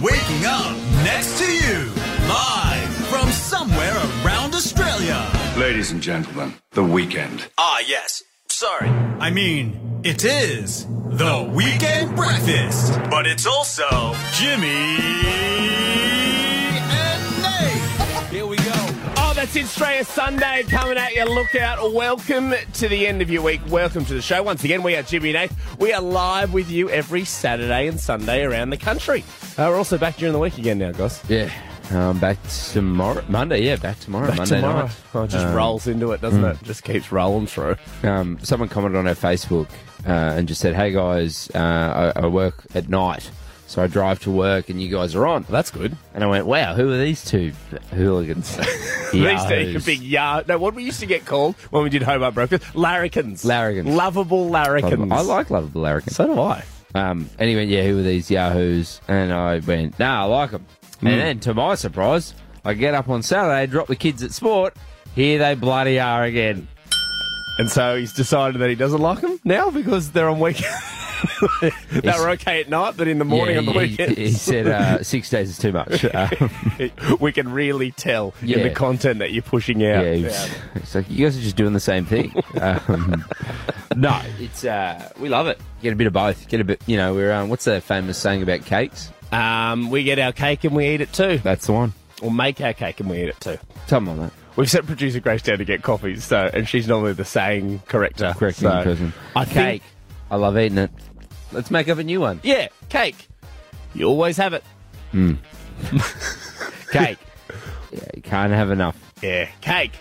waking up next to you. Live from somewhere around Australia. Ladies and gentlemen, The Weekend. Ah, yes. Sorry. I mean, it is The Weekend Breakfast. But it's also Jimmy and Nate. Here we go. Oh, that's it, Australia Sunday coming at you. Look out. Welcome to the end of your week. Welcome to the show. Once again, we are Jimmy and Nate. We are live with you every Saturday and Sunday around the country. We're also back during the week again now, guys. Yeah. Back tomorrow. Monday, yeah, back tomorrow. Back Monday tomorrow. night. Oh, it just rolls into it, doesn't it? Just keeps rolling through. Someone commented on our Facebook and just said, hey, guys, I work at night, so I drive to work and you guys are on. Well, that's good. And I went, wow, who are these two hooligans? These two big yard. No, what we used to get called when we did Hobart Breakfast? Larrikins. Larrikins. Lovable larrikins. I like lovable larrikins. So do I. And he went, yeah, who are these yahoos? And I went, nah, I like them. And then, to my surprise, I get up on Saturday, drop the kids at sport. Here they bloody are again. And so he's decided that he doesn't like them now because they're on weekend. They were okay at night, but in the morning on the weekends. He said 6 days is too much. We can really tell in the content that you're pushing out. Yeah, it's like, you guys are just doing the same thing. No, it's we love it. Get a bit of both. Get a bit, we're what's the famous saying about cakes? We get our cake and we eat it too. That's the one. Or make our cake and we eat it too. Something like that. We've sent producer Grace down to get coffees, and she's normally the saying corrector. Correcting person. Cake. I love eating it. Let's make up a new one. Yeah, cake. You always have it. Cake. Yeah, you can't have enough. Yeah, cake.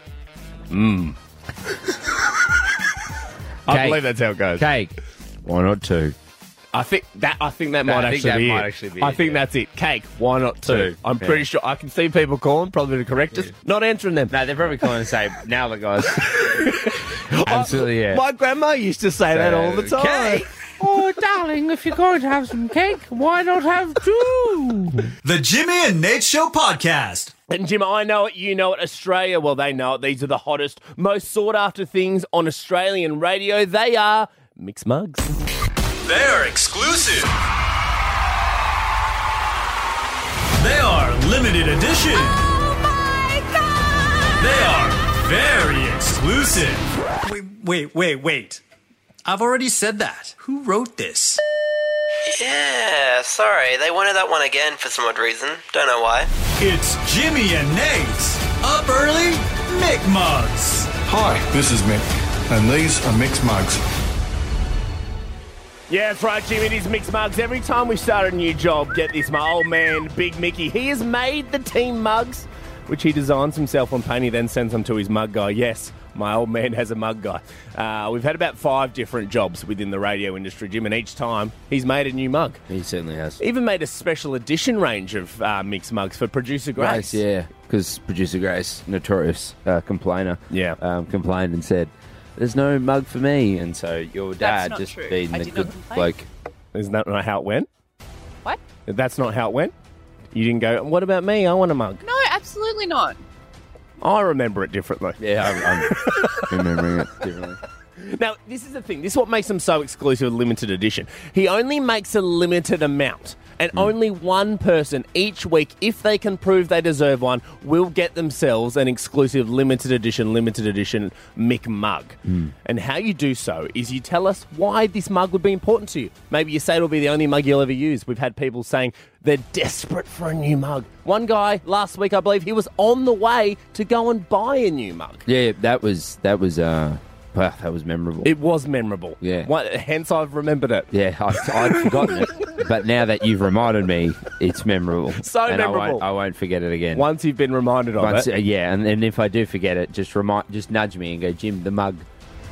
I believe that's how it goes. Cake. Why not two? I think that might actually be it. I think that's it. Cake. Why not two? I'm pretty sure. I can see people calling, probably to correct us, not answering them. No, they're probably calling to say, now the guys. Absolutely, yeah. My grandma used to say that all the time. Cake. Oh, darling, if you're going to have some cake, why not have two? The Jimmy and Nate Show podcast. And Jim, I know it, you know it, Australia, well, they know it. These are the hottest, most sought-after things on Australian radio. They are Mix Mugs. They are exclusive. They are limited edition. Oh my God! They are very exclusive. Wait. I've already said that. Who wrote this? Yeah, sorry. They wanted that one again for some odd reason. Don't know why. It's Jimmy and Nate's Up Early Mick Mugs. Hi, this is Mick, and these are Mick's mugs. Yeah, that's right, Jimmy. It is Mix Mugs. Every time we start a new job, get this, my old man, Big Mickey, he has made the team mugs, which he designs himself on paint. He then sends them to his mug guy. Yes, my old man has a mug guy. We've had about 5 different jobs within the radio industry, Jim, and each time he's made a new mug. He certainly has. Even made a special edition range of Mix Mugs for producer Grace. Yeah, because producer Grace, notorious complainer, complained and said, there's no mug for me, and so your dad just being the good bloke. Isn't that not how it went? What? That's not how it went? You didn't go, what about me? I want a mug. No, absolutely not. I remember it differently. Yeah, I'm remembering it differently. Now, this is the thing. This is what makes them so exclusive, limited edition. He only makes a limited amount, and only one person each week, if they can prove they deserve one, will get themselves an exclusive limited edition Mick mug. And how you do so is you tell us why this mug would be important to you. Maybe you say it'll be the only mug you'll ever use. We've had people saying they're desperate for a new mug. One guy last week, I believe, he was on the way to go and buy a new mug. Yeah, that was wow, that was memorable. It was memorable. Yeah. Hence, I've remembered it. Yeah, I'd forgotten it. But now that you've reminded me, it's memorable. So and memorable. I won't forget it again. Once you've been reminded of it. Yeah, and if I do forget it, just nudge me and go, Jim, the mug.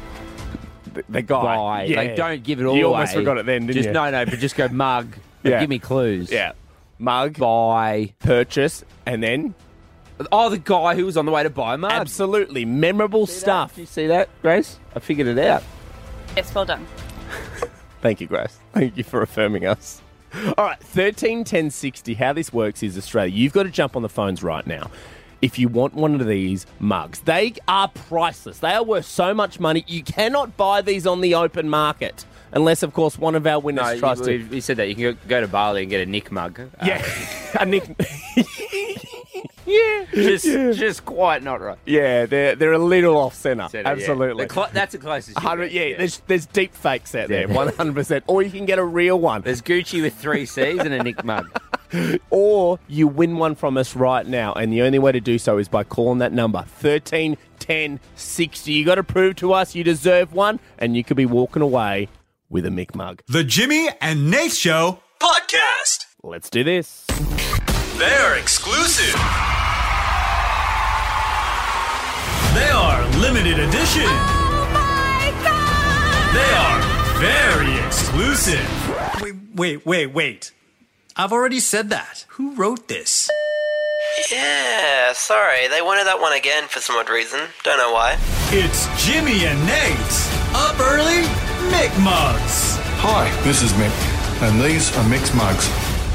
The guy. Yeah. Like, don't give it all You away. almost forgot it then, didn't you? No, but just go mug. Yeah. Give me clues. Yeah. Mug. Buy. Purchase. And then? Oh, the guy who was on the way to buy a mug. Absolutely. Memorable stuff. Do you see that, Grace? I figured it out. Yes, well done. Thank you, Grace. Thank you for affirming us. All right, 13 10 60. How this works is, Australia, you've got to jump on the phones right now. If you want one of these mugs, they are priceless. They are worth so much money. You cannot buy these on the open market. Unless, of course, one of our winners tries to... he said that. You can go to Bali and get a Nick mug. Yeah, a Nick... yeah. Just quite not right. Yeah, they're a little off-centre. Said it, yeah. Absolutely. That's the closest you 100, get. yeah, there's deep fakes out there, 100%. Or you can get a real one. There's Gucci with 3 C's and a Nick mug. Or you win one from us right now, and the only way to do so is by calling that number, 13 10 60. You got to prove to us you deserve one, and you could be walking away with a Mick mug. The Jimmy and Nate Show podcast. Let's do this. They're exclusive. They are limited edition. Oh my God! They are very exclusive. Wait. I've already said that. Who wrote this? Yeah, sorry. They wanted that one again for some odd reason. Don't know why. It's Jimmy and Nate's Up Early Mick Mugs. Hi, this is Mick, and these are Mick's mugs.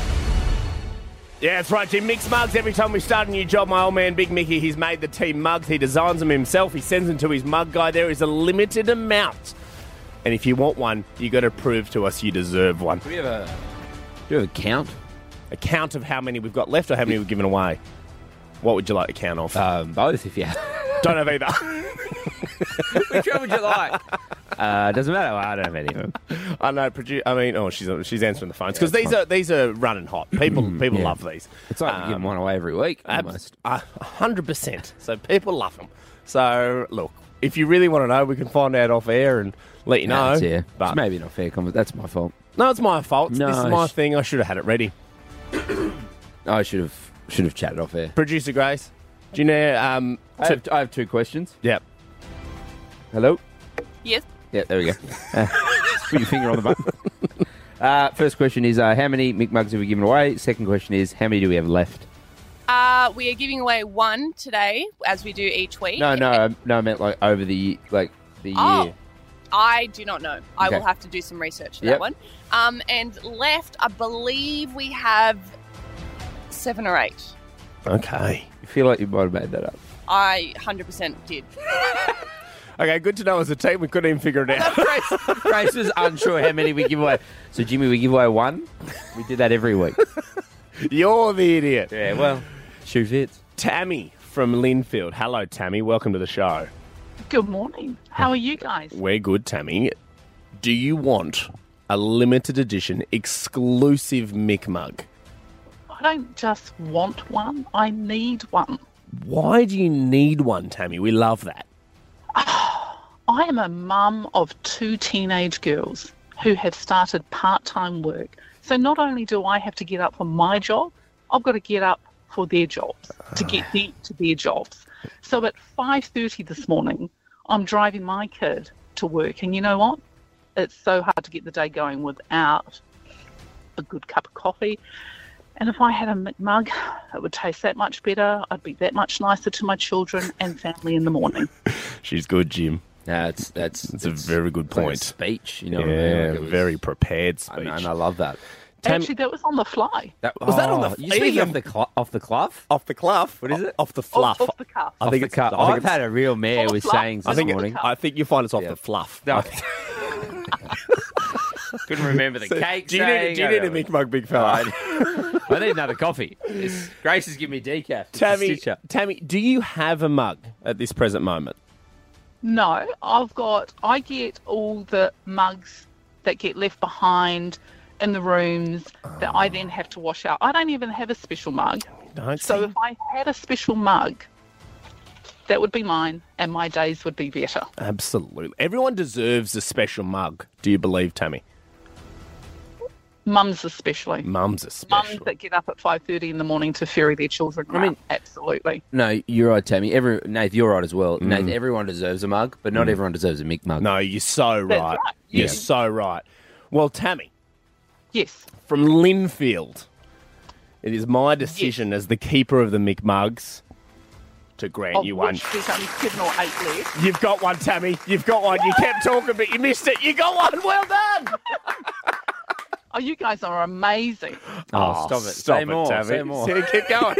Yeah, that's right, Jim. Mick's mugs. Every time we start a new job, my old man, Big Mickey, he's made the team mugs. He designs them himself. He sends them to his mug guy. There is a limited amount. And if you want one, you got to prove to us you deserve one. Do you have a count? A count of how many we've got left or how many we've given away? What would you like to count off? Both, if you have. Don't have either. Which one would you like? Doesn't matter. I don't have any of them. I know. She's answering the phones because these are running hot. People love these. It's like we give one away every week. Almost. 100%. So people love them. So look, if you really want to know, we can find out off air and let you know. Yeah, but it's maybe not fair. That's my fault. No, it's my fault. No, this is my thing. I should have had it ready. I should have chatted off air. Producer Grace, do you know? I have 2 questions. Yep. Hello. Yes. Yeah, there we go. Just put your finger on the button. First question is, how many Mick mugs have we given away? Second question is, how many do we have left? We are giving away one today, as we do each week. No, I meant like over the year. I do not know. I Okay. will have to do some research for that one. And left, I believe we have 7 or 8. Okay. I feel like you might have made that up. I 100% did. Okay, good to know as a team. We couldn't even figure it out. Grace was unsure how many we give away. So, Jimmy, we give away 1. We do that every week. You're the idiot. Yeah, well, shoe fits. Tammy from Linfield. Hello, Tammy. Welcome to the show. Good morning. How are you guys? We're good, Tammy. Do you want a limited edition exclusive Mick mug? I don't just want one. I need one. Why do you need one, Tammy? We love that. I am a mum of 2 teenage girls who have started part-time work. So not only do I have to get up for my job, I've got to get up for their jobs, to get them to their jobs. So at 5:30 this morning, I'm driving my kid to work. And you know what? It's so hard to get the day going without a good cup of coffee. And if I had a Mick mug, it would taste that much better. I'd be that much nicer to my children and family in the morning. She's good, Jim. No, That's a very good like a point. speech, you know what I Yeah, mean? Like it was- very prepared speech. And I love that. Actually, that was on the fly. Was that on the- You speaking off the clough? Off the cuff? What is it? Off the fluff. Off the cuff. I think Off it's the cuff. I think I've it's- had a real mare Off with the fluff. sayings I this think morning. I think you find it's off Yeah. the fluff. No. Couldn't remember the cake Do you saying. need a Mick mug, big fella? I need another coffee. Grace has given me decaf. It's a stitcher. Tammy, do you have a mug at this present moment? No, I get all the mugs that get left behind in the rooms that I then have to wash out. I don't even have a special mug. Don't So say- if I had a special mug, that would be mine and my days would be better. Absolutely. Everyone deserves a special mug. Do you believe, Tammy? Mums especially. Mums Mums especially. that get up at 5:30 in the morning to ferry their children around. mean- Absolutely. No, you're right, Tammy. Nath, you're right as well. Nath, everyone deserves a mug, but not everyone deserves a Mick mug. No, you're so right. right. You're Yeah. so right. Well, Tammy, Yes. from Linfield, it is my decision as the keeper of the Mick mugs to grant Of you one. which there's only 7 or 8 left. You've got one, Tammy. You've got one. You kept talking, but you missed it. You got one. Well done. Oh, you guys are amazing. Oh, stop it. Say more. Tammy. Say more. See, keep going.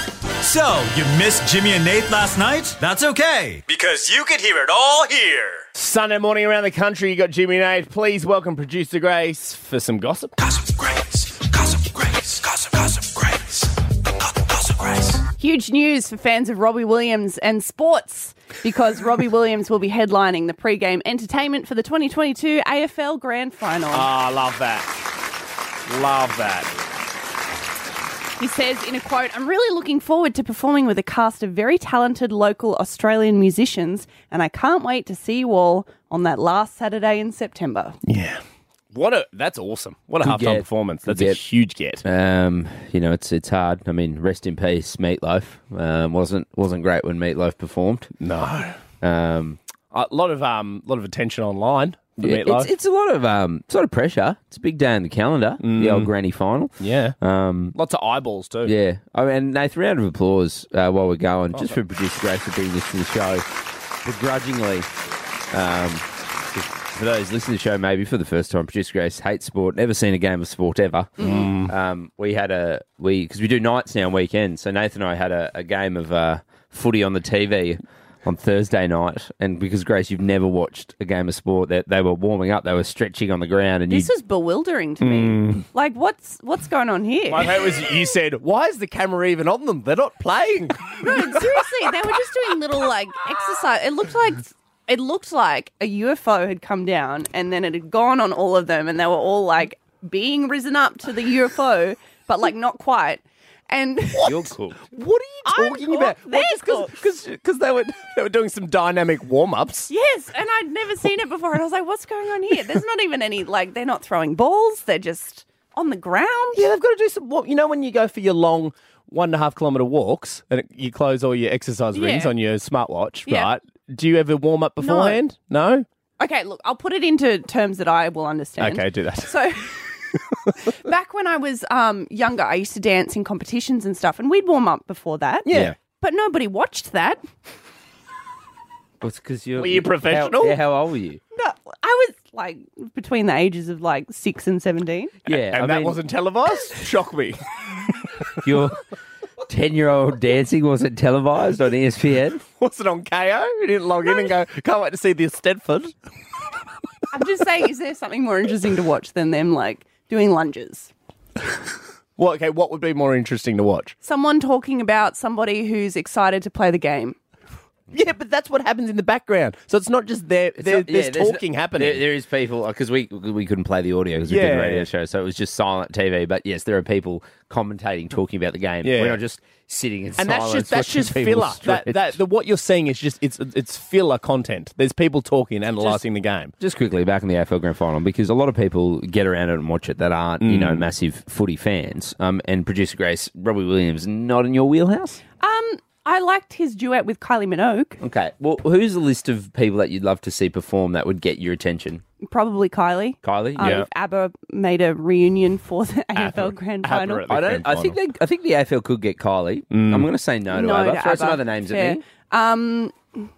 So, you missed Jimmy and Nate last night? That's okay, because you could hear it all here. Sunday morning around the country, you got Jimmy and Nate. Please welcome producer Grace for some gossip. Gossip Grace. Gossip Grace. Gossip Grace. Gossip Grace. Huge news for fans of Robbie Williams and sports, because Robbie Williams will be headlining the pre-game entertainment for the 2022 AFL Grand Final. Ah, love that. Love that. He says in a quote, "I'm really looking forward to performing with a cast of very talented local Australian musicians, and I can't wait to see you all on that last Saturday in September." Yeah. That's awesome. What a Good halftime get. performance. That's Good a get. huge get. It's hard. I mean, rest in peace, Meatloaf. Wasn't great when Meatloaf performed. No. Um, A lot of attention online for yeah, Meatloaf. it's a lot of pressure. It's a big day in the calendar, the old granny final. Yeah. Lots of eyeballs too. Yeah. And Nathan, round of applause while we're going, just for producer Grace to bring this to the show, begrudgingly. For those listening to the show maybe for the first time, producer Grace hates sport, never seen a game of sport ever. Because we do nights now and weekends, so Nathan and I had a game of footy on the TV on Thursday night, and because Grace, you've never watched a game of sport, they were warming up, they were stretching on the ground, and This was bewildering to me. Like, what's going on here? My favourite was you said, "Why is the camera even on them? They're not playing." No, seriously, they were just doing little exercise. It looked like a UFO had come down and then it had gone on all of them, and they were all being risen up to the UFO, but not quite. And You're cool. What are you talking about? They're Because they were doing some dynamic warm ups. yes, and I'd never seen it before, and I was like, "What's going on here?" There's not even any they're not throwing balls; they're just on the ground. Yeah, they've got to do some. When you go for your long 1.5 kilometre walks and you close all your exercise rings on your smartwatch, Yeah. right? Do you ever warm up beforehand? No. Okay, look, I'll put it into terms that I will understand. Okay, do that. So, back when I was younger, I used to dance in competitions and stuff, and we'd warm up before that. Yeah. But nobody watched that. Because Were you professional? How old were you? No, I was between the ages of 6 and 17. Yeah, And that wasn't televised? Shock me. Your 10-year-old dancing wasn't televised on ESPN. Was it on KO? You didn't log in and go, can't wait to see this Stedford. I'm just saying, is there something more interesting to watch than them doing lunges? What would be more interesting to watch? Someone talking about somebody who's excited to play the game. Yeah, but that's what happens in the background. So it's not just there's talking happening. There is people, because we couldn't play the audio because we did a radio show, so it was just silent TV. But yes, there are people commentating, talking about the game. Yeah. We're not just sitting in And silence. that's just filler. What you're seeing is just it's filler content. There's people talking, analysing the game. Just quickly, back in the AFL Grand Final, because a lot of people get around it and watch it that aren't, massive footy fans. And producer Grace, Robbie Williams, not in your wheelhouse? I liked his duet with Kylie Minogue. Okay. Well, who's the list of people that you'd love to see perform that would get your attention? Probably Kylie. Kylie? If ABBA made a reunion for the AFL Grand Final. I think the AFL could get Kylie. I'm going to say no to ABBA. Throw some ABBA. other names Fair. at me.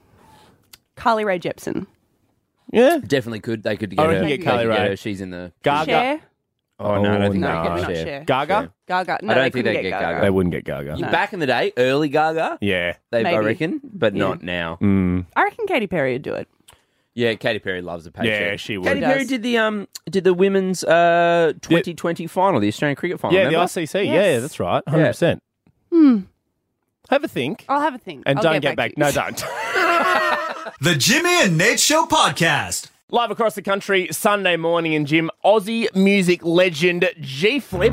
Carly Rae Jepsen. Yeah. Definitely could. They could get I her. reckon get Kylie They could get Rae. her. She's in the Gaga. Cher. Oh, no, I don't think No, they maybe get not Cher. Cher. Gaga? Gaga. No, I don't they think couldn't they'd get Gaga. They wouldn't get Gaga. No. Back in the day, early Gaga, Yeah. I Maybe. reckon, but not now. I reckon Katy Perry would do it. Yeah, Katy Perry loves a paycheck. Yeah, she would. Katy She Perry does. did the women's 2020 final, the Australian cricket final. Yeah, remember? the ICC. Yes. Yeah, that's right. 100%. Have a think. I'll have a think. And I'll don't get back. to you. No, don't. The Jimmy and Nate Show podcast. Live across the country, Sunday morning in Jim, Aussie music legend G-Flip.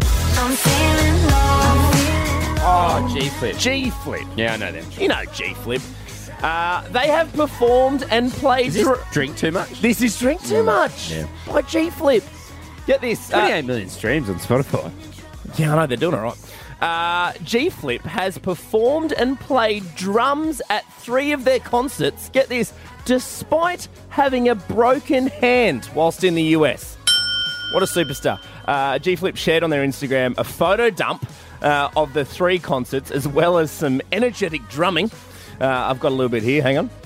Oh, G-Flip. G-Flip. Yeah, I know them. You know G-Flip. They have performed and played... Is this Drink Too Much? This is Drink Too Much Yeah. by G-Flip. Get this. 28 million streams on Spotify. Yeah, I know, they're doing all right. G-Flip has performed and played drums at 3 of their concerts. Get this, despite having a broken hand whilst in the US. What a superstar. G-Flip shared on their Instagram a photo dump of the 3 concerts, as well as some energetic drumming. I've got a little bit here, hang on.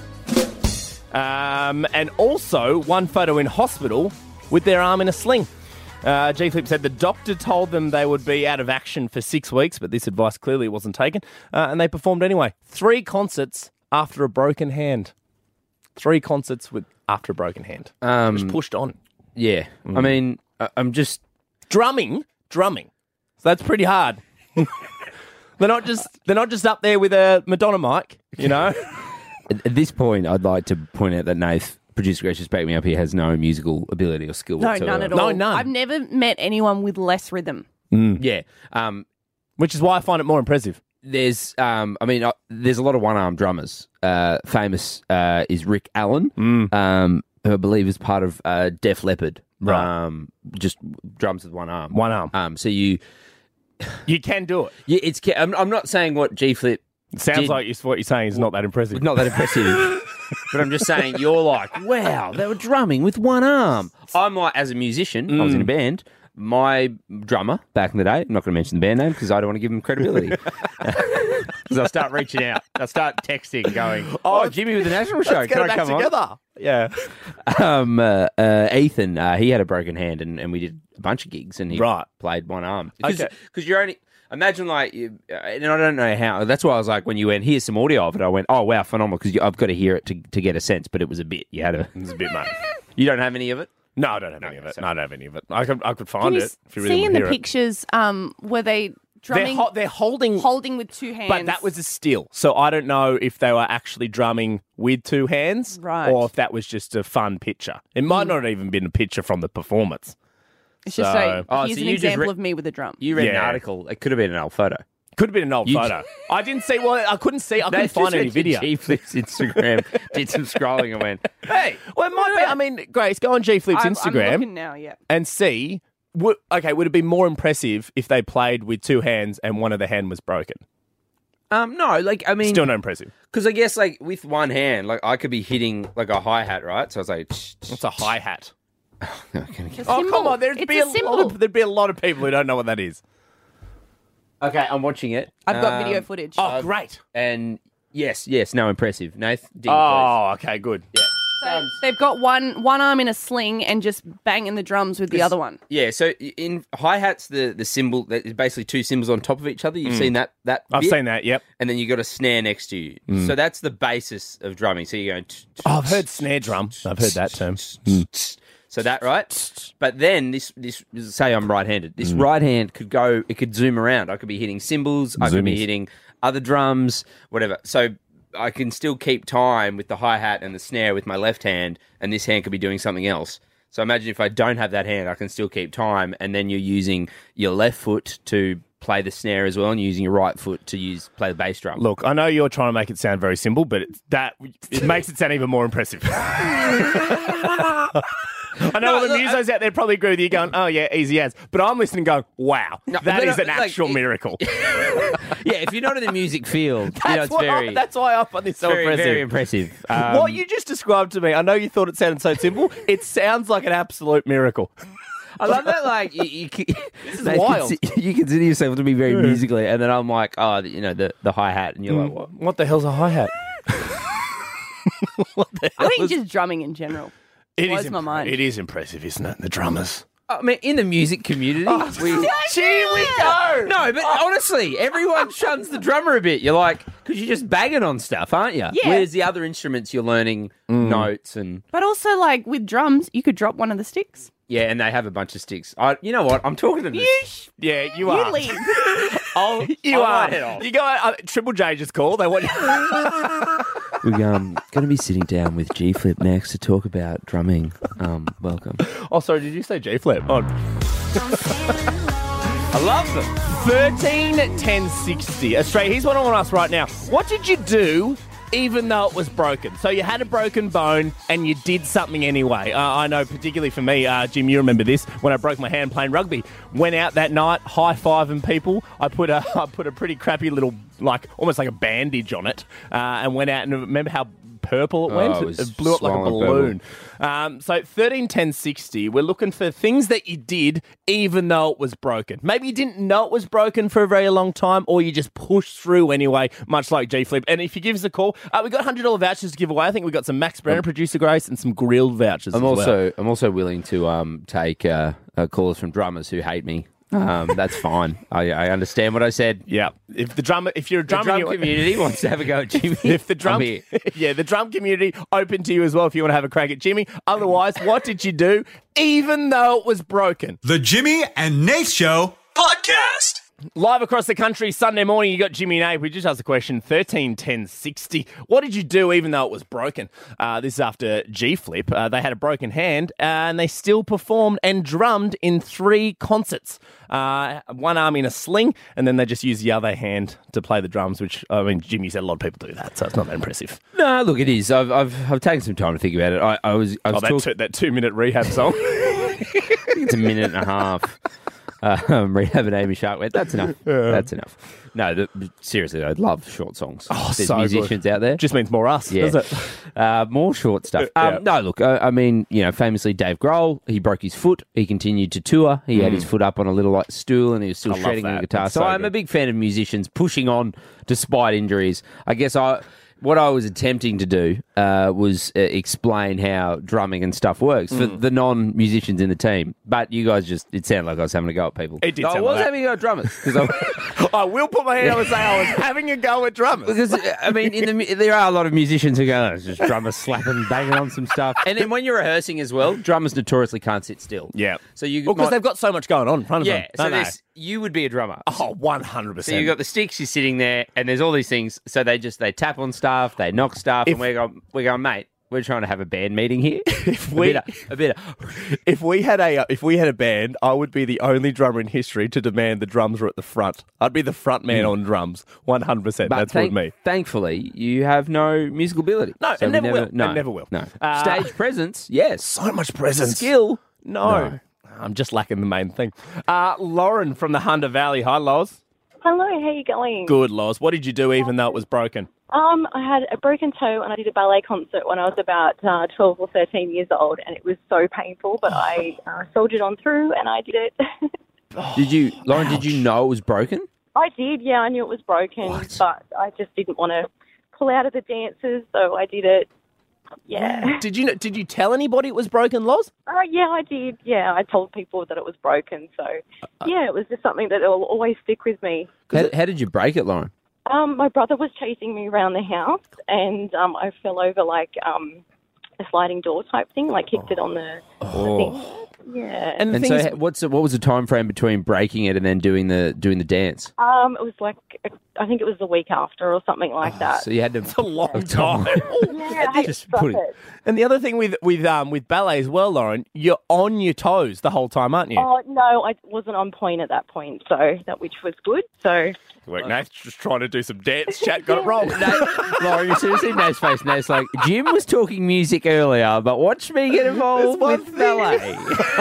And also one photo in hospital with their arm in a sling. G-Flip said the doctor told them they would be out of action for 6 weeks, but this advice clearly wasn't taken, and they performed anyway. 3 concerts after a broken hand. 3 concerts after a broken hand. Just pushed on. Yeah. I mean, I'm just... Drumming. So that's pretty hard. They're not just up there with a Madonna mic, you know? At this point, I'd like to point out that Nath, producer Grace, just back me up here, has no musical ability or skill No, whatsoever. none at all. No, none. I've never met anyone with less rhythm. Yeah. Which is why I find it more impressive. There's a lot of one-armed drummers. Famous is Rick Allen, who I believe is part of Def Leppard. Right. Just drums with one arm. One arm. So you can do it. Yeah, I'm not saying what G Flip Sounds like what you're saying is not that impressive. Not that impressive. But I'm just saying, you're like, wow, they were drumming with one arm. I'm like, as a musician, I was in a band. My drummer back in the day, I'm not going to mention the band name because I don't want to give him credibility. Because I'll start reaching out. I'll start texting going, oh, Jimmy with the National Show. Can I come together? Yeah. Ethan, he had a broken hand and we did a bunch of gigs and he played one arm. Because you're only... Imagine and I don't know how. That's why I was like, when you went, here's some audio of it, I went, oh, wow, phenomenal, because I've got to hear it to get a sense, but it was a bit. It was a bit, mate. You don't have any of it? No, I don't have any of it. No, I don't have any of it. I could find it if you really see want in to the hear pictures, were they drumming? They're holding with two hands. But that was a still. So I don't know if they were actually drumming with two hands or if that was just a fun picture. It might not have even been a picture from the performance. It's just here's an example of me with a drum. You read an article. It could have been an old photo. Could have been an old photo. I didn't see. Well, I couldn't see. I couldn't find any video. G Flip's Instagram, did some scrolling and went, hey. Well, it might be. I mean, Grace, go on G Flip's Instagram. I'm looking now, and see. Would it be more impressive if they played with two hands and one of the hand was broken? No, still not impressive. Because I guess with one hand, I could be hitting a hi hat, right? So I was like, what's a hi hat? Oh, come on! There'd be a lot of people who don't know what that is. Okay, I'm watching it. I've got video footage. Oh, great! And yes, no, impressive. Nath, ding, please. Okay, good. Yeah. So they've got one arm in a sling and just banging the drums with the other one. Yeah, so in hi-hats, the cymbal, there's basically two cymbals on top of each other. You've seen that I've seen that, yep. And then you've got a snare next to you. So that's the basis of drumming. So you're going... I've heard snare drum. I've heard that term. So that, right? But then this say I'm right-handed. This right hand it could zoom around. I could be hitting cymbals. I could be hitting other drums, whatever. So I can still keep time with the hi-hat and the snare with my left hand, and this hand could be doing something else. So imagine if I don't have that hand, I can still keep time, and then you're using your left foot to play the snare as well, and you're using your right foot to play the bass drum. Look, I know you're trying to make it sound very simple, but it makes it sound even more impressive. I know all the musos out there probably agree with you going, oh, yeah, easy as. But I'm listening going, wow, that is an actual miracle. Yeah, if you're not in the music field, that's why I find this so impressive. Very impressive. What you just described to me, I know you thought it sounded so simple. It sounds like an absolute miracle. I love that, this is wild. You consider yourself to be very musically, and then I'm like, oh, the hi-hat, and you're like, what? What the hell's a hi-hat? I think just drumming in general. It blows my mind. It is impressive, isn't it? The drummers. I mean, in the music community, here we go. No, but honestly, everyone shuns the drummer a bit. You're like, because you're just banging on stuff, aren't you? Yeah. Whereas the other instruments, you're learning notes and. But also, with drums, you could drop one of the sticks. Yeah, and they have a bunch of sticks. You know what? I'm talking to this. Yeah, you are. You leave. You are. You go. Triple J just called. They want you. We're going to be sitting down with G Flip next to talk about drumming. Welcome. Oh, sorry. Did you say G Flip? Oh. I love them. 13 10 60. Australia. Here's what I want to ask right now. What did you do? Even though it was broken. So you had a broken bone and you did something anyway. I know particularly for me, Jim, you remember this, when I broke my hand playing rugby. Went out that night, high-fiving people. I put a pretty crappy little, almost like a bandage on it, and went out and remember how purple it went? It blew up like a balloon. So 13 10 60, we're looking for things that you did even though it was broken. Maybe you didn't know it was broken for a very long time, or you just pushed through anyway, much like G Flip. And if you give us a call, we got $100 vouchers to give away. I think we got some Max Brenner, producer Grace, and some grilled vouchers. I'm also willing to take callers from drummers who hate me. That's fine. I understand what I said. Yeah. If you're a The drummer, drum community wants to have a go at Jimmy. if the drum, I'm here. yeah, the drum community open to you as well if you want to have a crack at Jimmy. Otherwise, what did you do, even though it was broken? The Jimmy and Nate Show podcast. Live across the country, Sunday morning, you got Jimmy and Abe. We just asked the question, 13 10 60. What did you do even though it was broken? This is after G-Flip. They had a broken hand and they still performed and drummed in 3 concerts. One arm in a sling, and then they just used the other hand to play the drums, which, I mean, Jimmy said a lot of people do that, so it's not that impressive. No, look, it is. I've taken some time to think about it. I was that 2-minute rehab song. It's a minute and a half. Rehab and Amy Sharkwet. That's enough. That's enough. No, seriously, I love short songs. Oh, There's so musicians good. out there. Just means more us, Yeah. does it? More short stuff. Yeah. No, look, I mean, famously Dave Grohl, he broke his foot. He continued to tour. He had his foot up on a little like stool and he was still I love shredding the that. guitar. That's So so I'm good. a big fan of musicians pushing on despite injuries. I guess what I was attempting to do was explain how drumming and stuff works for the non-musicians in the team. But you guys it sounded like I was having a go at people. It did I sound was like that. having a go at drummers. I will put my hand up and say I was having a go at drummers. Because, I mean, there are a lot of musicians who go, it's just drummers slapping, banging on some stuff. And then when you're rehearsing as well, drummers notoriously can't sit still. Yeah. So you because they've got so much going on in front of them. so don't they? you would be a drummer. Oh, 100%. So you've got the sticks, you're sitting there, and there's all these things. So they tap on stuff, they knock stuff, and we're going, mate, we're trying to have a band meeting here. If we had a band, I would be the only drummer in history to demand the drums were at the front. I'd be the front man on drums, 100%. That's with me. Thankfully, you have no musical ability. No, So and we never will. No, And never will. No. Uh, Stage presence, yes. So much presence. Skill, No. I'm just lacking the main thing. Lauren from the Hunter Valley. Hi, Loz. Hello, how you going? Good, Loz. What did you do even though it was broken? I had a broken toe and I did a ballet concert when I was about 12 or 13 years old, and it was so painful, but I soldiered on through and I did it. Lauren, did you know it was broken? I did, yeah, I knew it was broken, but I just didn't want to pull out of the dances, so I did it. Yeah. Did you tell anybody it was broken, Loz? Yeah, I did. Yeah, I told people that it was broken, so yeah, it was just something that will always stick with me. How did you break it, Lauren? My brother was chasing me around the house, and I fell over like a sliding door type thing, like kicked it on the thing. Yeah. And the And thing so, is, what was the time frame between breaking it and then doing the dance? It was like, I think it was the week after or something like that. So you had to. it's a long time. Yeah, I had to stop it. And the other thing with ballet as well, Lauren, you're on your toes the whole time, aren't you? Oh, no, I wasn't on point at that point, so which was good. So Work, Nate's just trying to do some dance chat, got it wrong. Lauren, you should have seen Nate's face. Nate's like, Jim was talking music earlier, but watch me get involved with ballet.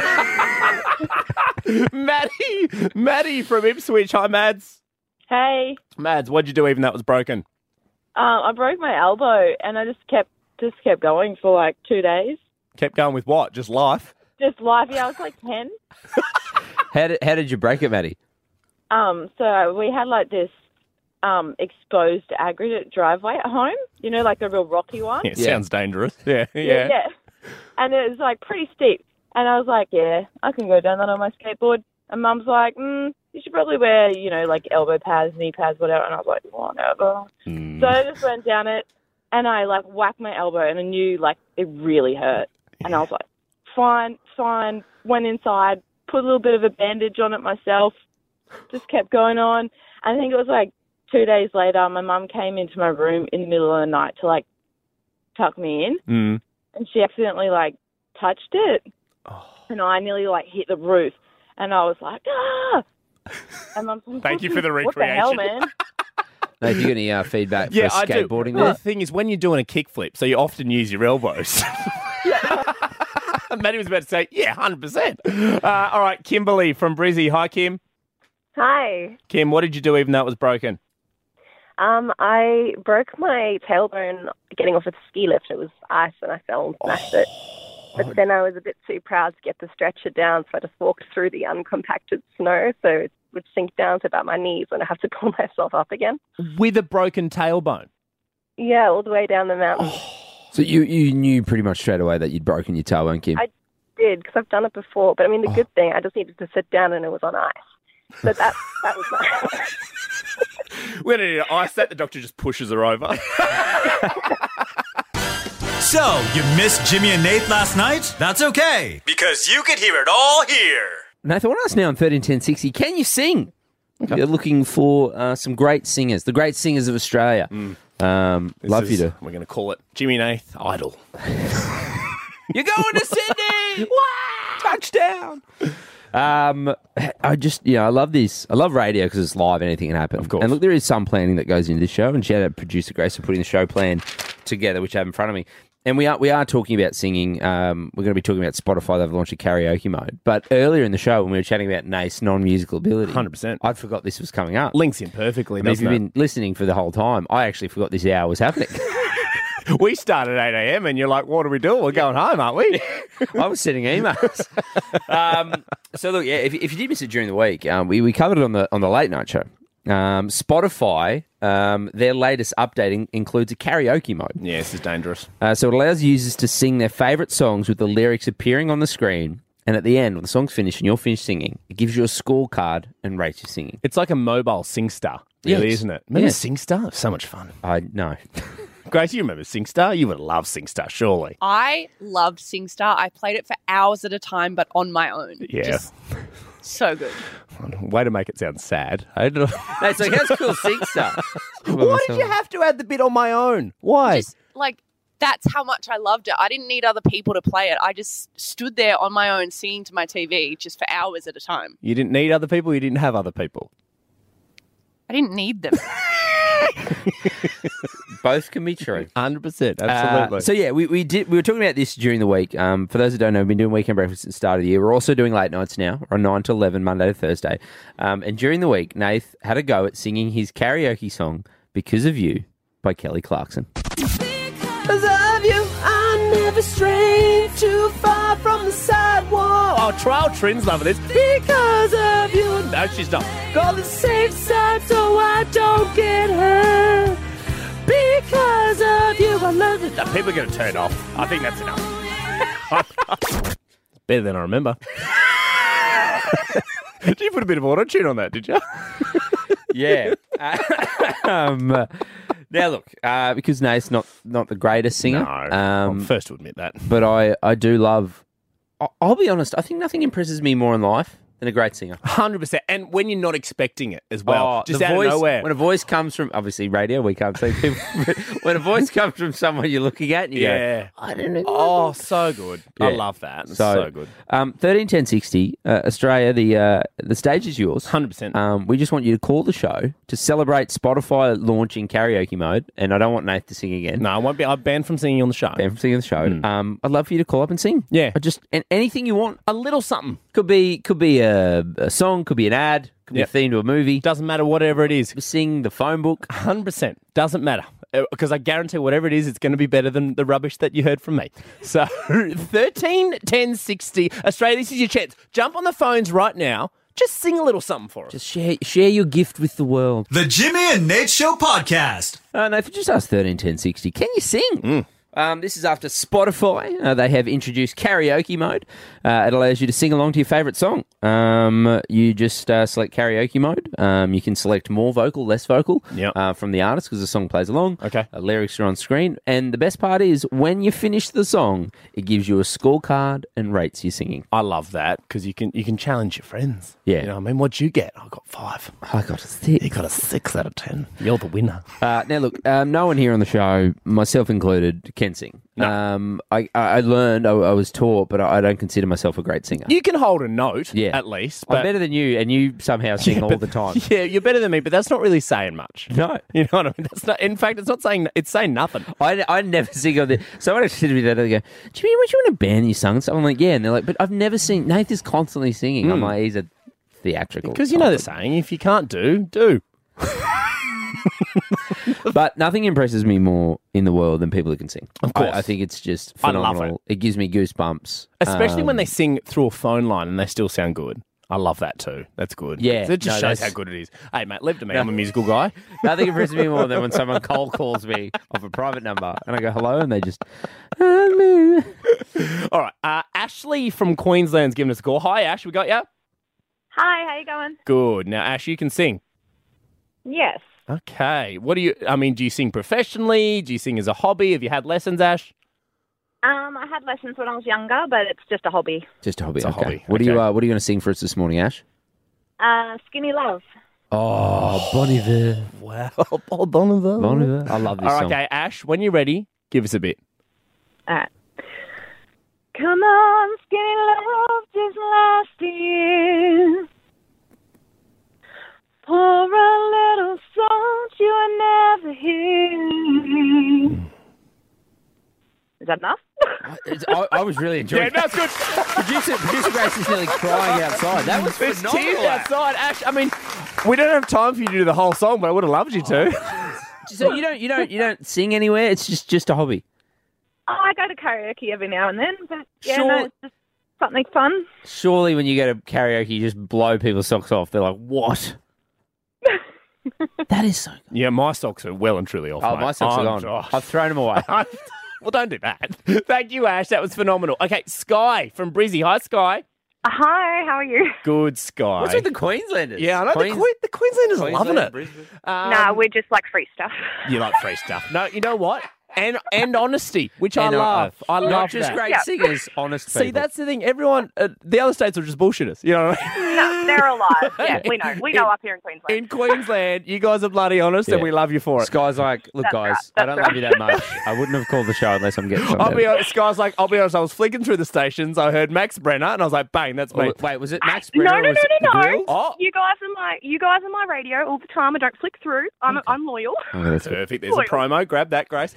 Maddie from Ipswich. Hi, Mads. hey, Mads, what'd you do even though it was broken? I broke my elbow, and I just kept going for like 2 days. Kept going with what? Just life? Just life. Yeah, I was like 10. How did you break it, Maddie? So we had like this exposed aggregate driveway at home. You know, like a real rocky one. Yeah, sounds dangerous. Yeah. Yeah. And it was like pretty steep. And I was like, yeah, I can go down that on my skateboard. And Mum's like, you should probably wear, like elbow pads, knee pads, whatever. And I was like, whatever. So I just went down it and I like whacked my elbow and I knew like it really hurt. And I was like, fine. Went inside, put a little bit of a bandage on it myself. Just kept going on. I think it was like 2 days later, my mum came into my room in the middle of the night to like tuck me in. And she accidentally like touched it. And I nearly like hit the roof. And I was like, ah! And Mum's like, Thank you for the what the hell, recreation. man? Now, if you got any feedback for Yeah, I do. skateboarding Well, there? the thing is, when you're doing a kickflip, so you often use your elbows. Maddie was about to say, yeah, 100%. All right, Kimberly from Brizzy. Hi, Kim. Hi. Kim, what did you do even though it was broken? I broke my tailbone getting off a ski lift. It was ice and I fell and smashed it. But then I was a bit too proud to get the stretcher down, so I just walked through the uncompacted snow, so it would sink down to about my knees and I have to pull myself up again. With a broken tailbone? Yeah, all the way down the mountain. So you knew pretty much straight away that you'd broken your tailbone, Kim? I did, because I've done it before. But I mean, the good thing, I just needed to sit down and it was on ice. So that was my... We're going to need to ice that. The doctor just pushes her over. So, you missed Jimmy and Nate last night? That's okay, because you could hear it all here. Nathan, what else now on 131060? Can you sing? Okay. You're looking for some great singers, the great singers of Australia. Love you to. We're going to call it Jimmy and Nath Idol. You're going to Sydney! Touchdown! I love this. I love radio because it's live. Anything can happen. Of course. And look, there is some planning that goes into this show. And shout out producer Grace for putting the show plan together, which I have in front of me. And we are talking about singing. We're going to be talking about Spotify. They've launched a karaoke mode. But earlier in the show, when we were chatting about Nate's non-musical ability, 100%, I forgot this was coming up. Links in perfectly. If you've been listening for the whole time, I actually forgot this hour was happening. We started at 8 a.m. and you're like, what are we doing? We're going home, aren't we? I was sending emails. So look, yeah, if you did miss it during the week, we covered it on the late night show. Spotify, their latest updating includes a karaoke mode. Yeah, this is dangerous. So it allows users to sing their favourite songs with the lyrics appearing on the screen. And at the end, when the song's finished and you're finished singing, it gives you a scorecard and rates your singing. It's like a mobile SingStar, really, Yes. isn't it? Remember Yes. SingStar? So much fun. I know. Grace, you remember SingStar? You would love SingStar, surely. I loved SingStar. I played it for hours at a time, but on my own. Yeah. Just so good. Way to make it sound sad. I don't know. It's like, how's cool SingStar? Why did you have to add the bit on my own? Why? Just like that's how much I loved it. I didn't need other people to play it. I just stood there on my own singing to my TV just for hours at a time. You didn't need other people? You didn't have other people? I didn't need them. Both can be true. 100%. Absolutely. So yeah, we were talking about this during the week. For those that don't know, we've been doing weekend breakfast at the start of the year. We're also doing late nights now, on 9 to 11, Monday to Thursday. And during the week, Nath had a go at singing his karaoke song, Because of You, by Kelly Clarkson. Because of you, I never strayed too far from the sidewalk. Oh, Trial Trin's loving this. Because of you. No, she's not. Go the safe side so I don't get hurt. Because of you, I love it. No, people are going to turn off. I think that's enough. Better than I remember. Did you put a bit of auto-tune on that, did you? Yeah. Now look, because Nate's not the greatest singer. No, I'm first to admit that. But I do love. I'll be honest. I think nothing impresses me more in life than a great singer. 100%. And when you're not expecting it as well, just the out voice, of nowhere. When a voice comes from, obviously radio, we can't see people. But when a voice comes from someone you're looking at, and you go, I don't know. Oh, so good. I Yeah. love that. It's so good. 131060, Australia, the stage is yours. 100%. We just want you to call the show to celebrate Spotify launching karaoke mode, and I don't want Nath to sing again. No, I won't be. I'm banned from singing on the show. Banned from singing on the show. I'd love for you to call up and sing. Yeah. And anything you want. A little something. Could be a song, could be an ad, could be a theme to a movie. Doesn't matter, whatever it is. Sing the phone book. 100%. Doesn't matter. Because I guarantee whatever it is, it's going to be better than the rubbish that you heard from me. So 131060 Australia, this is your chance. Jump on the phones right now. Just sing a little something for us. Just share your gift with the world. The Jimmy and Nate Show podcast. Nathan, just ask 131060. Can you sing? This is after Spotify. They have introduced karaoke mode. It allows you to sing along to your favourite song. You just select karaoke mode. You can select more vocal, less vocal from the artist because the song plays along. Okay. Lyrics are on screen. And the best part is when you finish the song, it gives you a scorecard and rates your singing. I love that because you can challenge your friends. Yeah. You know what I mean? What'd you get? I got 5. I got a 6. You got a 6 out of 10. You're the winner. Now, look, no one here on the show, myself included, can sing. No. I learned, I was taught, but I don't consider myself a great singer. You can hold a note, at least. I'm better than you, and you somehow sing all the time. Yeah, you're better than me, but that's not really saying much. No. You know what I mean? That's not. In fact, it's not saying. It's saying nothing. I never sing on the. Someone said to me that, they go, Jimmy, weren't you in a band you sung? So I'm like, yeah. And they're like, but I've never seen. Nath is constantly singing. I'm like, he's a theatrical. Because you know the saying, if you can't do. But nothing impresses me more in the world than people who can sing. Of course. I think it's just I love phenomenal. It gives me goosebumps. Especially when they sing through a phone line and they still sound good. I love that too. That's good. Yeah. It just No, shows that's- how good it is. Hey, mate, leave it to me. I'm a musical guy. Nothing impresses me more than when someone cold calls me off a private number and I go, hello, and they just... All right. Ashley from Queensland's giving us a call. Hi, Ash. We got you? Hi, how you going? Good. Now, Ash, you can sing. Yes. Okay. What do you sing professionally? Do you sing as a hobby? Have you had lessons, Ash? I had lessons when I was younger, but it's just a hobby. Just a hobby. It's a okay. hobby. What are Okay. you going to sing for us this morning, Ash? Skinny Love. Oh, Bon Iver. Wow. Bon Iver. Bon Iver. I love this All right, song. okay, Ash, when you're ready, give us a bit. All right. Come on, skinny love, just last a year. Pour a little salt you will never hear. Is that enough? I was really enjoying Yeah, that's good. Producer Grace is nearly crying outside. That was There's phenomenal. tears outside, Ash. I mean, we don't have time for you to do the whole song, but I would have loved you to. So you don't sing anywhere? It's just a hobby. I go to karaoke every now and then, but yeah, Sure. no, it's just something fun. Surely when you go to karaoke, you just blow people's socks off. They're like, what? That is so good. Yeah, my socks are well and truly off. Oh, mate. my socks are gone. I've thrown them away. Well, don't do that. Thank you, Ash. That was phenomenal. Okay, Sky from Brizzy. Hi, Sky. Hi, how are you? Good, Sky. What's with the Queenslanders? Yeah, I know. The Queenslanders are loving it. Nah, we're just like free stuff. You like free stuff. No, you know what? And honesty, which I And, love. I love not just that. great singers, honest people. See, that's the thing. Everyone, the other states are just bullshit us. You know what I mean? No, they're alive. Yeah, we know. We know up here in Queensland. In Queensland, you guys are bloody honest, and Yeah. we love you for it. Sky's like, look, That's guys, right, I that's don't right. love you that much. I wouldn't have called the show unless I'm getting something. I'll be honest, Sky's like, I'll be honest, I was flicking through the stations, I heard Max Brenner, and I was like, bang, that's me. Wait, was it Max No, Brenner? no, or was it no, the no, girls? no. Oh. You guys are my radio all the time. I don't flick through. I'm loyal. Oh, that's good. Perfect. There's a promo. Grab that, Grace.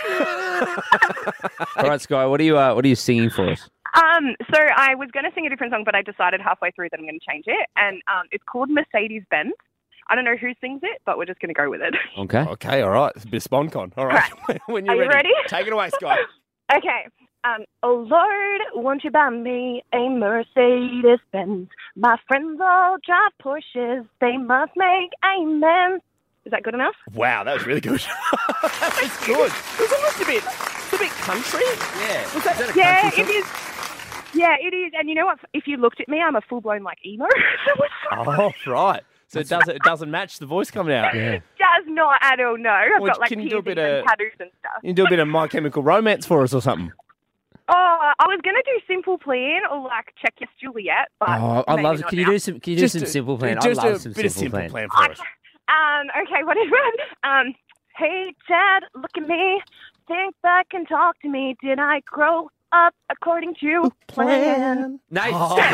All right, Sky, what are you singing for us? So I was going to sing a different song, but I decided halfway through that I'm going to change it, and it's called Mercedes Benz. I don't know who sings it, but we're just going to go with it. Okay. Okay, all right. It's a bit of SponCon. All right. When you're Are you ready? Take it away, Sky. Okay. Oh Lord, won't you buy me a Mercedes Benz? My friends all drive Porsches. They must make amends. Is that good enough? Wow, that was really good. That was good. It was almost a bit country. Yeah. Was that Yeah, country it is. Yeah, it is. And you know what? If you looked at me, I'm a full-blown like emo. Oh, right. So it doesn't match the voice coming out. Yeah. Does not at all. No, I've Well, got like can you do a piercings bit of- and tattoos and stuff. You can do a bit of My Chemical Romance for us or something. Oh, I was gonna do Simple Plan or like Check Yes Juliet, but Oh, I maybe love it. not Can you now. do some Simple Plan? I Just love a some bit of Simple Simple Plan. Plan for us. Okay, whatever. Hey, Dad, look at me. Think back and talk to me. Did I grow up according to plan? Nice.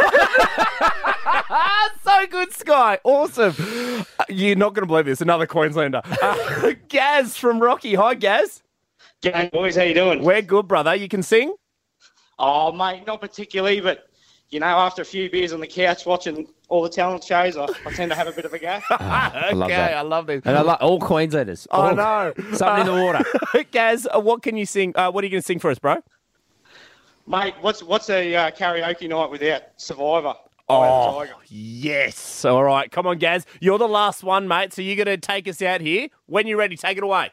So good, Sky. Awesome. You're not going to believe this. Another Queenslander. Gaz from Rocky. Hi, Gaz. G'day, boys. How you doing? We're good, brother. You can sing? Oh, mate, not particularly, but, you know, after a few beers on the couch watching all the talent shows, I tend to have a bit of a go. I love Okay, that. I love this. And I like all Queenslanders. I All- know. Something in the water. Gaz, what can you sing? What are you going to sing for us, bro? Mate, what's a karaoke night without Survivor? Oh, Tiger. yes. All right. Come on, Gaz. You're the last one, mate, so you're going to take us out here. When you're ready, take it away.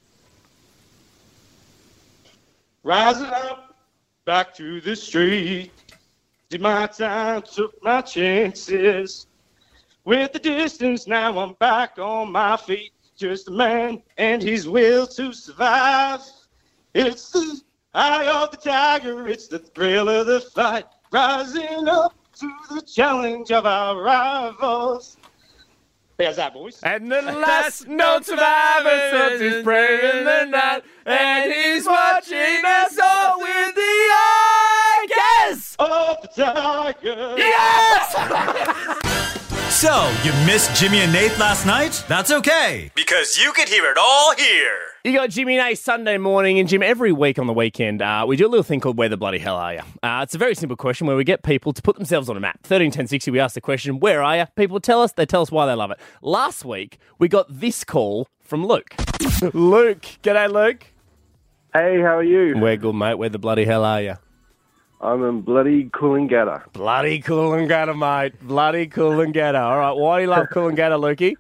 Rising up, back to the street. Did my time, took my chances. With the distance, now I'm back on my feet. Just a man and his will to survive. It's the eye of the tiger, it's the thrill of the fight. Rising up to the challenge of our rivals. How's that, boys? And the last known survivor sets his prayer in the night, and he's watching us all with the eye. Gaz! Of the tiger. Yes! So, you missed Jimmy and Nate last night? That's okay, because you could hear it all here. You got Jimmy and Nate Sunday morning, and Jim, every week on the weekend, we do a little thing called Where the Bloody Hell Are You? It's a very simple question where we get people to put themselves on a map. 13 10 60, we ask the question, where are you? People tell us, they tell us why they love it. Last week, we got this call from Luke. Luke. G'day, Luke. Hey, how are you? We're good, mate. Where the bloody hell are you? I'm in bloody Coolangatta. Bloody Coolangatta, mate. Bloody Coolangatta. All right, why do you love Coolangatta, Lukey?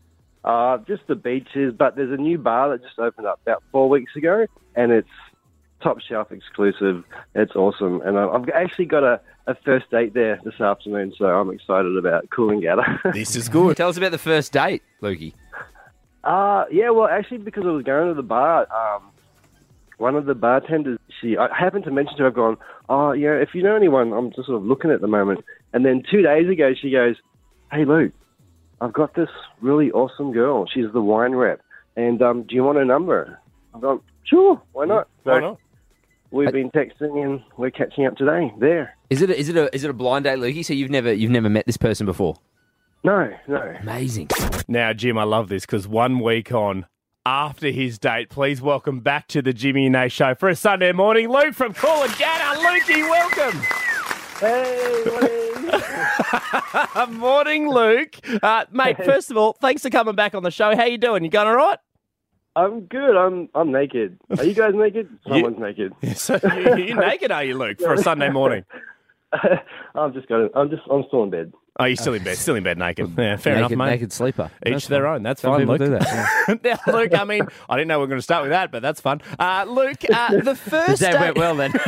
Just the beaches, but there's a new bar that just opened up about 4 weeks ago, and it's top shelf exclusive. It's awesome. And I've actually got a first date there this afternoon, so I'm excited about Coolangatta. This is good. Tell us about the first date, Lukey. Yeah, well, actually, because I was going to the bar, one of the bartenders, I happened to mention to her, I've gone, if you know anyone, I'm just sort of looking at the moment. And then 2 days ago, she goes, hey, Luke, I've got this really awesome girl. She's the wine rep. And do you want her number? I've gone, sure, why not? Why not? We've been texting and we're catching up today. There. Is it a blind date, Lukey? So you've never met this person before? No. Amazing. Now, Jim, I love this because 1 week on, after his date, please welcome back to the Jimmy and Nate Show for a Sunday morning, Luke from Coolangatta. Lukey, welcome. Hey, morning. Morning, Luke. Mate, first of all, thanks for coming back on the show. How you doing? You going all right? I'm good. I'm naked. Are you guys naked? Someone's naked. So you're naked, are you, Luke, for a Sunday morning? I'm still in bed. Oh, you're still in bed? Still in bed naked. Yeah, fair enough, mate. Naked sleeper. Each their own. That's Some fine, people Luke. do that, Now, Luke, I mean, I didn't know we were going to start with that, but that's fun. Luke, the first That date... went well then.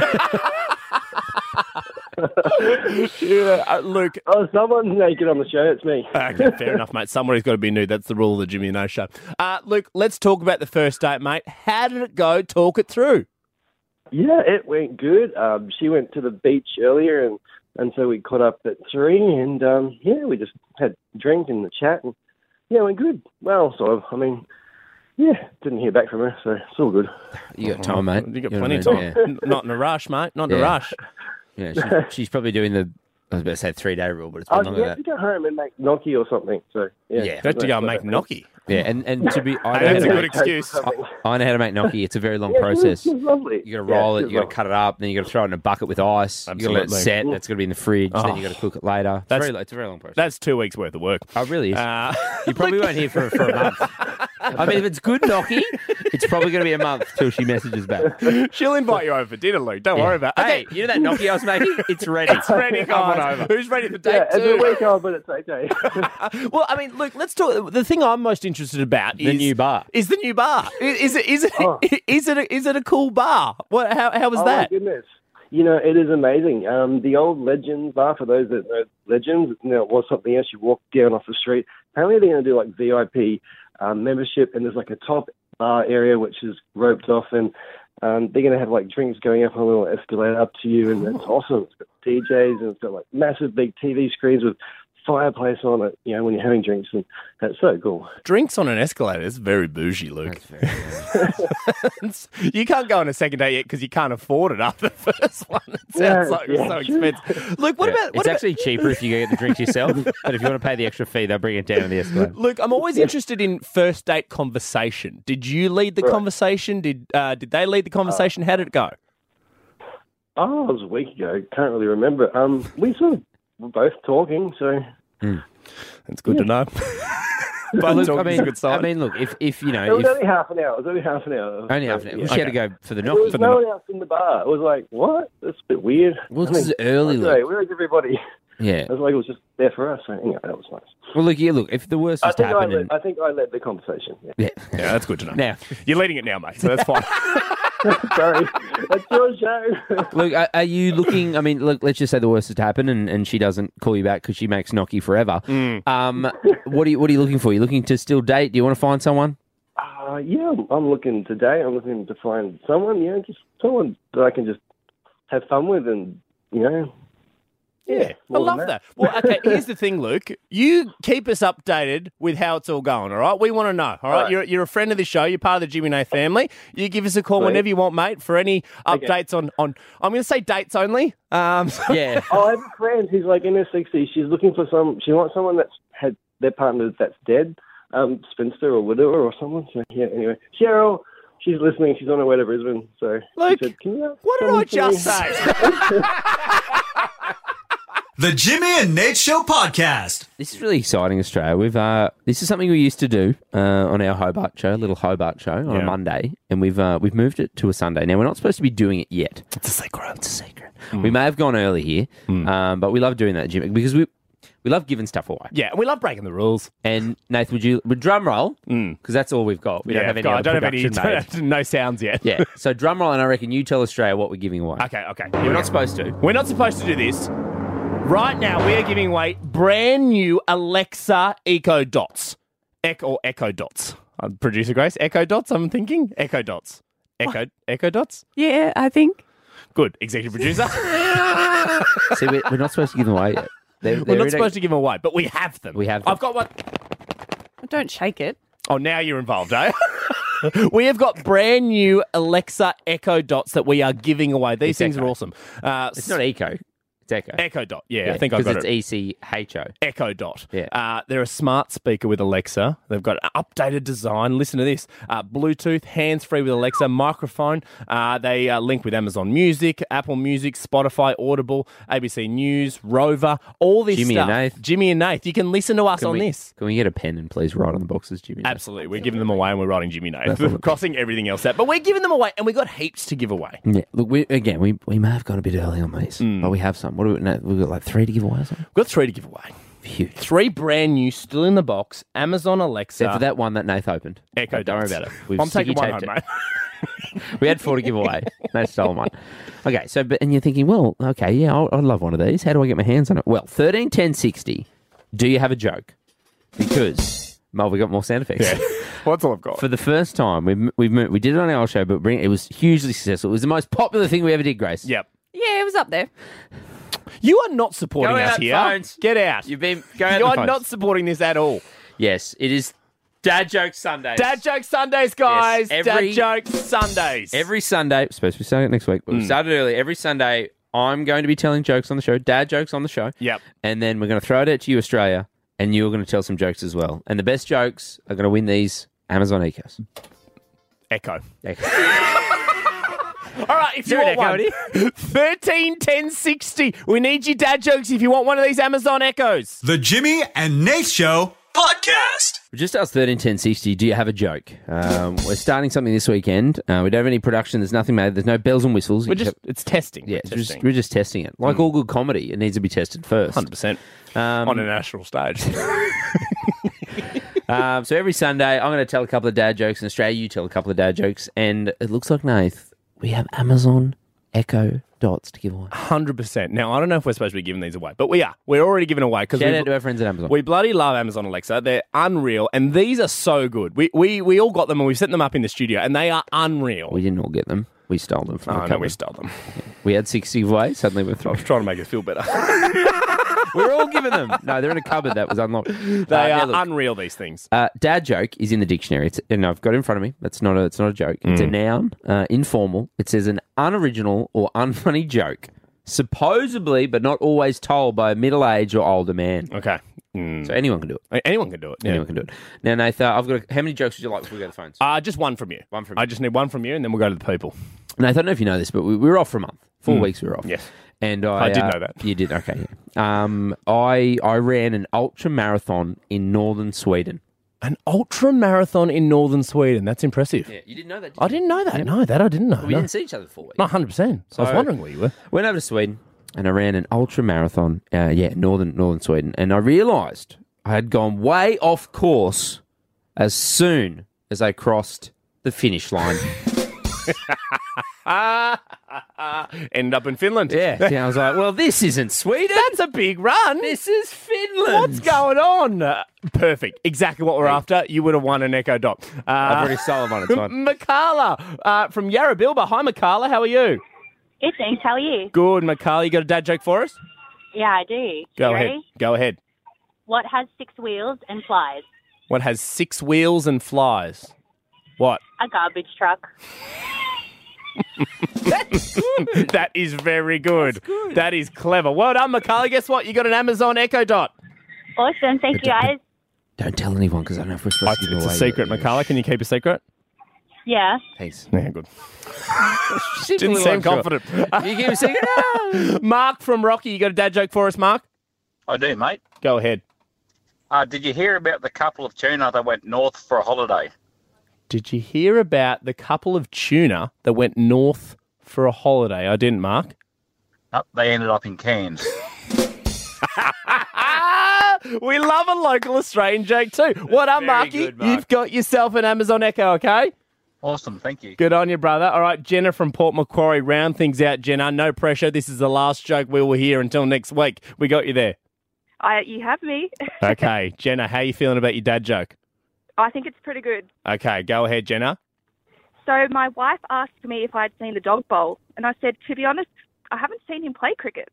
Luke. Oh, someone's naked on the show. It's me. Okay, fair enough, mate. Somebody's got to be nude. That's the rule of the Jimmy and O Show. Luke, let's talk about the first date, mate. How did it go? Talk it through. Yeah, it went good. She went to the beach earlier, and so we caught up at 3, and we just had a drink and a chat, and it went good. Well, sort of. I mean, didn't hear back from her, so it's all good. You got time, mate. You got plenty of time. Yeah. Not in a rush, mate. Not in a rush. Yeah, she's probably doing I was about to say 3-day rule, but it's been longer you have than to go home and make gnocchi or something. So that. You have to go and make gnocchi. Yeah, and to be... That's a good excuse. I know how to make gnocchi. It's a very long process. It's lovely. You got to roll it, you got to cut it up, then you got to throw it in a bucket with ice. You got to let it set. That's got to be in the fridge. Then you got to cook it later. It's a very long process. That's 2 weeks worth of work. Oh, really is. You probably won't hear for a month. I mean, if it's good gnocchi, it's probably going to be a month till she messages back. She'll invite you over for dinner, Luke. Don't worry about it. Hey, you know that gnocchi I was making? It's ready. It's ready. Come on over. Who's ready for date It's two? a week old, but it's okay. Well, I mean, Luke, let's talk. The thing I'm most interested about The new bar. Is the new bar. Is it a cool bar? What? How was that? Oh, my goodness. It is amazing. The old Legends bar, for those that know Legends, it was something else. You walk down off the street. Apparently they're going to do like VIP membership, and there's like a top bar area which is roped off, and they're going to have like drinks going up on a little escalator up to you, and it's awesome. It's got DJs, and it's got like massive big TV screens with fireplace on it, when you're having drinks, and that's so cool. Drinks on an escalator is very bougie, Luke. You can't go on a second date yet because you can't afford it after the first one. It sounds like it's so expensive. Luke, what about... It's actually cheaper if you go get the drinks yourself, but if you want to pay the extra fee, they'll bring it down on the escalator. Luke, I'm always interested in first date conversation. Did you lead the conversation? Did they lead the conversation? How did it go? Oh, it was a week ago. Can't really remember. We sort of were both talking, so... That's good to know. But look, talking's a good sign. I mean, look, if you know... It was only half an hour. Only half an hour. Only half an hour. She had to go for the There knock. was no one else in the bar. It was like, what? That's a bit weird. Well, this is early, Luke. Luke. Where's everybody? Yeah. It was like it was just there for us. So, that was nice. Well, look, if the worst I is to think happen... I think I led the conversation. Yeah, that's good to know. Now, you're leading it now, mate, so that's fine. Sorry, that's your show. Look, are you looking... I mean, look, let's just say the worst is to happen and she doesn't call you back because she makes gnocchi forever. What are you looking for? Are you looking to still date? Do you want to find someone? Yeah, I'm looking today. I'm looking to find someone, just someone that I can just have fun with and, Yeah, I love that. Well, okay, here's the thing, Luke. You keep us updated with how it's all going, all right? We want to know, all right? You're a friend of the show. You're part of the Jimmy and A family. You give us a call whenever you want, mate, for any updates on I'm going to say dates only. Yeah. Oh, I have a friend who's like in her 60s. She's looking for she wants someone that's had their partner that's dead, spinster or widower or someone. So, yeah, anyway. Cheryl, she's listening. She's on her way to Brisbane. So, Luke, she said, can you what did I just say? The Jimmy and Nate Show podcast. This is really exciting, Australia. We've this is something we used to do on our Hobart show, little Hobart show on a Monday, and we've moved it to a Sunday. Now we're not supposed to be doing it yet. It's a secret. We may have gone early here, but we love doing that, Jimmy, because We love giving stuff away. Yeah, we love breaking the rules. And Nathan, would drum roll? Because that's all we've got. We don't have any other production made. No sounds yet. Yeah. So drum roll, and I reckon you tell Australia what we're giving away. Okay. We're not supposed to. We're not supposed to do this. Right now, we are giving away brand new Alexa Echo Dots. Echo Dots. Producer Grace, Echo Dots, I'm thinking? Echo Dots. Echo Dots? Yeah, I think. Good. Executive producer. See, we're not supposed to give them away yet. We're not supposed to give them away, but we have them. We have them. I've got one. Don't shake it. Oh, now you're involved, eh? We have got brand new Alexa Echo Dots that we are giving away. These things are awesome. It's not Echo. It's Echo. Echo Dot. Yeah, I think I got it. Because it's ECHO. Echo Dot. Yeah. They're a smart speaker with Alexa. They've got an updated design. Listen to this. Bluetooth, hands-free with Alexa, microphone. They link with Amazon Music, Apple Music, Spotify, Audible, ABC News, Rover, all this Jimmy stuff. and Nath. Jimmy and Nath. You can listen to us on this. Can we get a pen and please write on the boxes, Jimmy? Absolutely. We're giving them away and we're writing Jimmy Nath. We're crossing everything else out. But we're giving them away and we've got heaps to give away. Yeah. Look, we may have gone a bit early on these, but we have some. What do we? No, we've got like 3 to give away or something? We've got 3 to give away. Huge. 3 brand new, still in the box, Amazon Alexa. Except for that one that Nath opened. Echo Don't worry Dots. about it. We've I'm taking one home, sticky-taped mate. We had 4 to give away. Nath stole one. Okay, so, and you're thinking, well, okay, yeah, I'd love one of these. How do I get my hands on it? Well, 13 10 60. Do you have a joke? Because, Mel, we got more sound effects. Yeah. What's all I've got? For the first time, we did it on our show, but it was hugely successful. It was the most popular thing we ever did, Grace. Yep. Yeah, it was up there. You are not supporting Go us out, here. phones. Get out. You've been going. You out are the phones. not supporting this at all. Yes, it is Dad Joke Sundays. Dad Joke Sundays, guys. Yes, Dad Joke Sundays. Every Sunday, supposed to be starting next week, but we started early. Every Sunday, I'm going to be telling jokes on the show, dad jokes on the show. Yep. And then we're going to throw it out to you, Australia, and you're going to tell some jokes as well. And the best jokes are going to win these Amazon Echos. Echo. All right, if you want one, 13 10 60. We need your dad jokes if you want one of these Amazon Echoes. The Jimmy and Nate Show podcast. We just asked 13 10 60, do you have a joke? We're starting something this weekend. We don't have any production. There's nothing made. There's no bells and whistles. It's testing. Yeah, we're just testing it. Like all good comedy, it needs to be tested first. 100%. On a national stage. So every Sunday, I'm going to tell a couple of dad jokes in Australia. You tell a couple of dad jokes. And it looks like, Nath, we have Amazon Echo Dots to give away. 100%. Now, I don't know if we're supposed to be giving these away, but we are. We're already giving away. Shout out to our friends at Amazon. We bloody love Amazon Alexa. They're unreal, and these are so good. We all got them, and we've set them up in the studio, and they are unreal. We didn't all get them. We stole them from the no, cupboard. we stole them. We had 60 away. Suddenly we're I was trying to make us feel better. We're all giving them. No, they're in a cupboard that was unlocked. They are unreal, these things. Dad joke is in the dictionary. And I've got it in front of me. It's not a joke. It's a noun, informal. It says an unoriginal or unfunny joke, supposedly but not always told by a middle-aged or older man. Okay. So anyone can do it. Anyone can do it. Anyone can do it. Now, Nathan, how many jokes would you like before we go to the phones? Just one from you. One from you. I just need one from you, and then we'll go to the people. Nathan, I don't know if you know this, but we were off for a month. 4 weeks we were off. Yes. And I did know that. You did? Okay. Yeah. I ran an ultra marathon in northern Sweden. An ultra marathon in northern Sweden. That's impressive. Yeah, you didn't know that, I didn't know that. Yeah. No, that I didn't know. We didn't see each other for 4 weeks. No, 100%. So I was wondering where you were. Went over to Sweden and I ran an ultra marathon. Northern Sweden. And I realised I had gone way off course as soon as I crossed the finish line. Ended up in Finland. Yeah, I was like, well, this isn't Sweden. That's a big run. This is Finland. What's going on? Perfect. Exactly what we're after. You would have won an Echo Dot. I've already stolen one. It's fine. Makala from Yarrabilba. Hi, Makala. How are you? Good, thanks. How are you? Good, Makala. You got a dad joke for us? Yeah, I do. Go You ahead. ready? Go ahead. What has 6 wheels and flies? What has 6 wheels and flies? What? A garbage truck. That is very good. That is clever. Well done, Makala. Guess what? You got an Amazon Echo Dot. Awesome. Thank you, guys. Don't tell anyone because I don't know if we're supposed to give it It's away. a secret, Makala. Can you keep a secret? Yeah. Thanks. Yeah, good. Didn't seem confident. You give a secret? Mark from Rocky. You got a dad joke for us, Mark? I do, mate. Go ahead. Did you hear about the couple of tuna that went north for a holiday? Did you hear about the couple of tuna that went north for a holiday? I didn't, Mark. Nope, they ended up in Cairns. We love a local Australian joke too. What up, Very Marky? good, Mark. You've got yourself an Amazon Echo, okay? Awesome, thank you. Good on you, brother. All right, Jenna from Port Macquarie, round things out, Jenna. No pressure. This is the last joke we will hear until next week. We got you there. You have me. Okay, Jenna, how you feeling about your dad joke? I think it's pretty good. Okay, go ahead, Jenna. So my wife asked me if I'd seen the dog bowl, and I said, to be honest, I haven't seen him play cricket.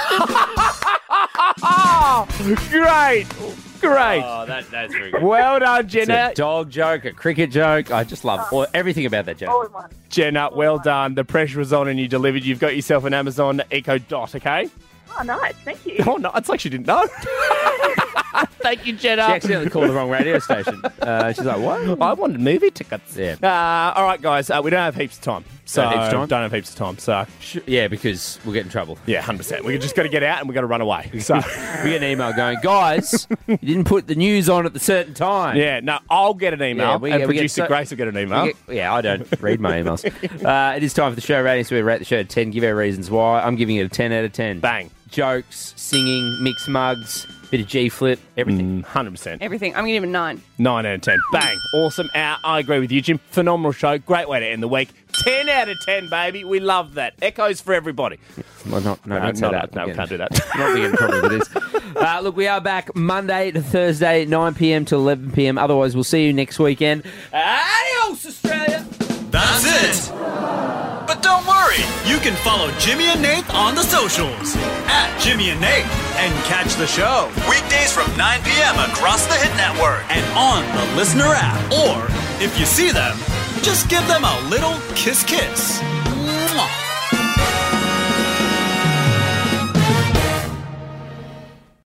Great. Oh, that's very good. Well done, It's Jenna. a dog joke, a cricket joke. I just love everything about that joke. Jenna, well done. The pressure was on and you delivered. You've got yourself an Amazon Echo Dot, okay? Oh, nice. Thank you. Oh, no, it's like she didn't know. Thank you, Jenna. She accidentally called the wrong radio station. She's like, what? I wanted movie tickets. Yeah. All right, guys, we don't have heaps of time. So Don't have heaps of time? Don't have heaps of time. So Yeah, because we'll get in trouble. yeah, 100%. We just got to get out and we got to run away. So We get an email going, guys, you didn't put the news on at the certain time. yeah, no, I'll get an email, Yeah, and we get producer so- Grace will get an email. I don't read my emails. It is time for the show ratings. We rate the show to 10. Give our reasons why. I'm giving it a 10 out of 10. Bang. Jokes, singing, mixed mugs, bit of G-flip, everything. 100%. Everything. I'm going to give it a 9. 9 out of 10. Bang. Awesome. I agree with you, Jim. Phenomenal show. Great way to end the week. 10 out of 10, baby. We love that. Echoes for everybody. Well, don't say that. No, we can't do that. Not getting in trouble with this. Look, we are back Monday to Thursday, 9 p.m. to 11 p.m. Otherwise, we'll see you next weekend. Adios, Australia. That's it. But don't worry, you can follow Jimmy and Nate on the socials at Jimmy and Nate and catch the show weekdays from 9 p.m. across the Hit Network and on the Listener app. Or if you see them, just give them a little kiss. Mwah.